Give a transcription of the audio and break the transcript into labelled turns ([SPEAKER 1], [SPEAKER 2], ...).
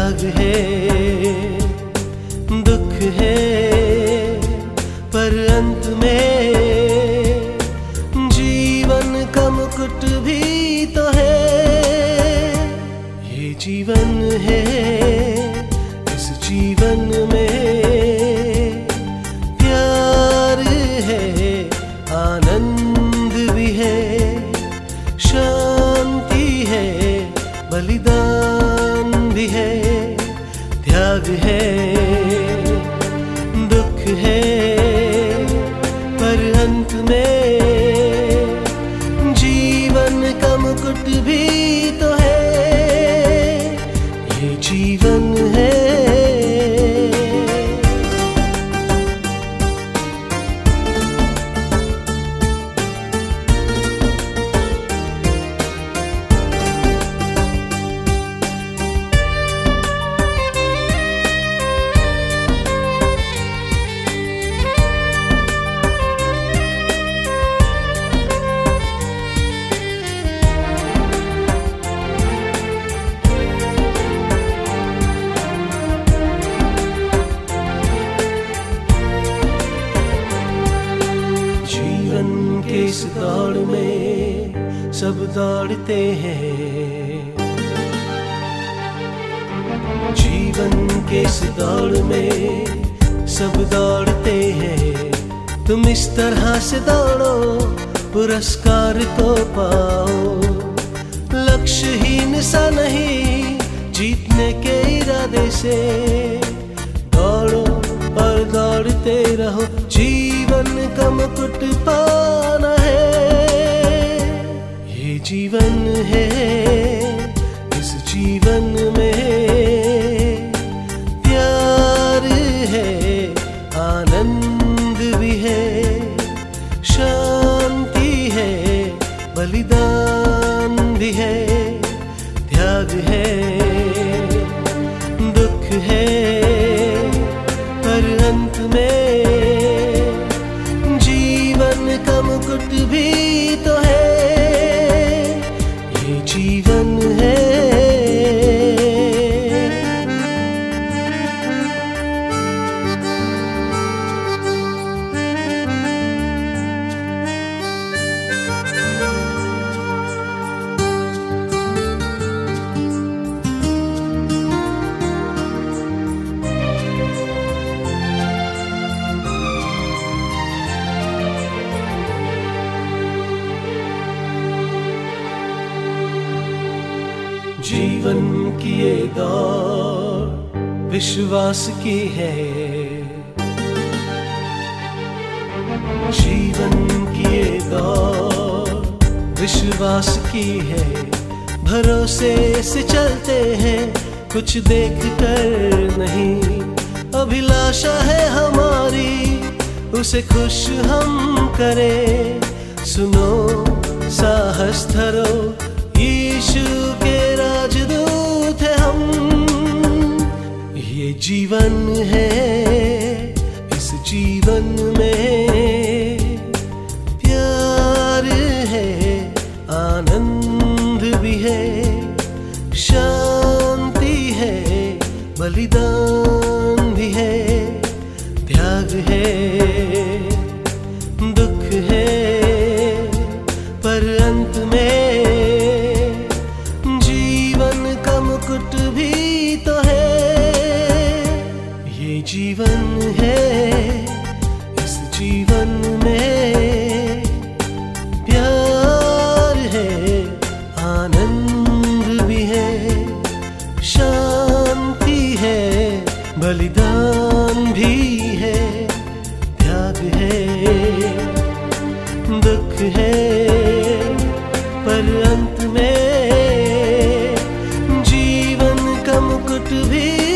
[SPEAKER 1] त्याग है, दुख है, पर अंत में जीवन का मुकुट भी तो है। ये जीवन है, इस जीवन में प्यार है, आनंद भी है, शांति है, बलिदान भी है, त्याग है, दुख है, पर अंत में जीवन का मुकुट भी तो है। ये जीवन है। इस दौड़ में सब दौड़ते हैं, जीवन के इस दौड़ में सब दौड़ते हैं। तुम इस तरह से दौड़ो, पुरस्कार को पाओ, लक्ष्यहीन सा नहीं, जीतने के इरादे से दौड़ो और दौड़ते रहो, जीवन का मुकुट पाना है। ये जीवन है, इस जीवन में प्यार है, आनंद भी है, शांति है, बलिदान भी है, त्याग है, दुख है, पर अंत में जीवन का मुकुट भी तो है। ये जीवन है। जीवन की ये दौड़ विश्वास की है, जीवन की ये दौड़ विश्वास की है। भरोसे से चलते हैं, कुछ देख कर नहीं, अभिलाषा है हमारी, उसे खुश हम करें। सुनो, साहस धरो, यीशु के राजदूत है हम। ये जीवन है, इस जीवन में प्यार है, आनंद भी है, शांति है, बलिदान भी है, त्याग है, दुख है, पर अंत में मुकुट भी तो है। ये जीवन है, इस जीवन में प्यार है, आनंद भी है, शांति है, बलिदान भी है, त्याग है, दुख है, पर अंत में मुकुट भी